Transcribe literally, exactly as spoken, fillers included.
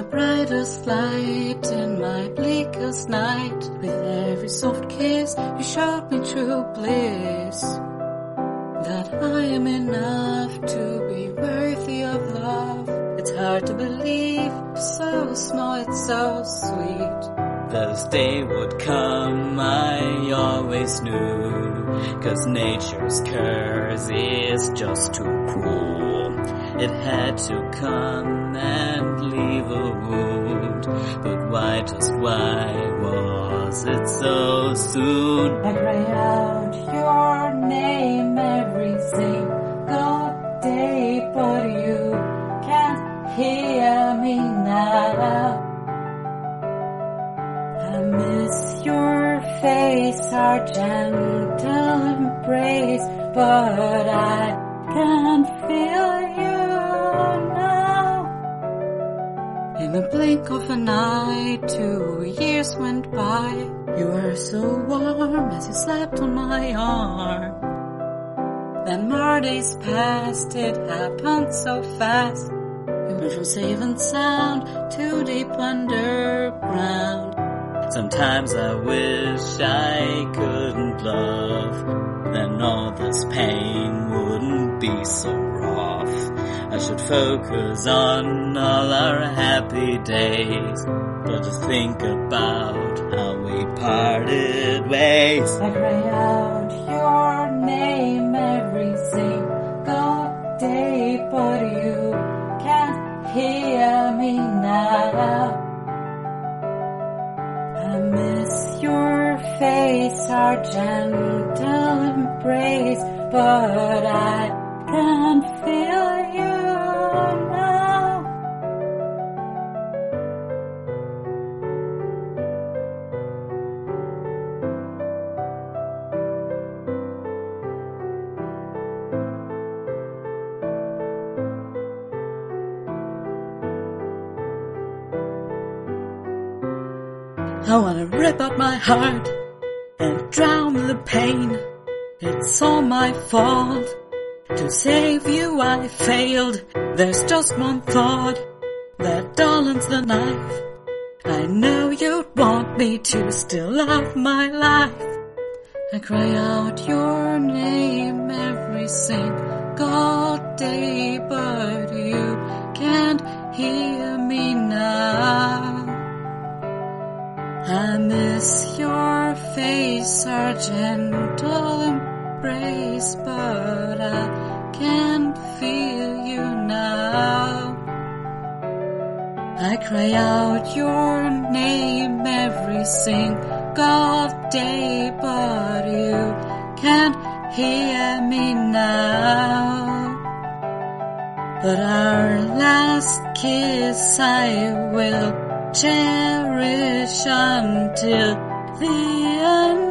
brightest light in my bleakest night. With every soft kiss, you showed me true bliss. That I am enough to be worthy of love. It's hard to believe, so small, it's so sweet. This day would come, I always knew, 'cause nature's curse is just too cruel. It had to come and leave a wound, but why, just why was it so soon? I cry out your name every single day, but you can't hear me now. I miss your face, our gentle embrace, but I can't feel you now. In the blink of an eye, two years went by. You were so warm as you slept on my arm. Then more days passed, it happened so fast. We went from safe and sound to deep underground. Sometimes I wish I couldn't love, then all this pain wouldn't be so rough. I should focus on all our happy days, but to think about how we parted ways. I cry out your name every single day, but you can't hear me now. I miss your face, our gentle embrace, but I can't feel you now. I wanna rip out my heart and drown the pain. It's all my fault. To save you I failed. There's just one thought that dullens the knife. I know you'd want me to still love my life. I cry out your name every single day, but you can't hear me now. I miss your face, our gentle embrace, but I can't feel you now. I cry out your name every single day, but you can't hear me now. But our last kiss I will cherish until the end.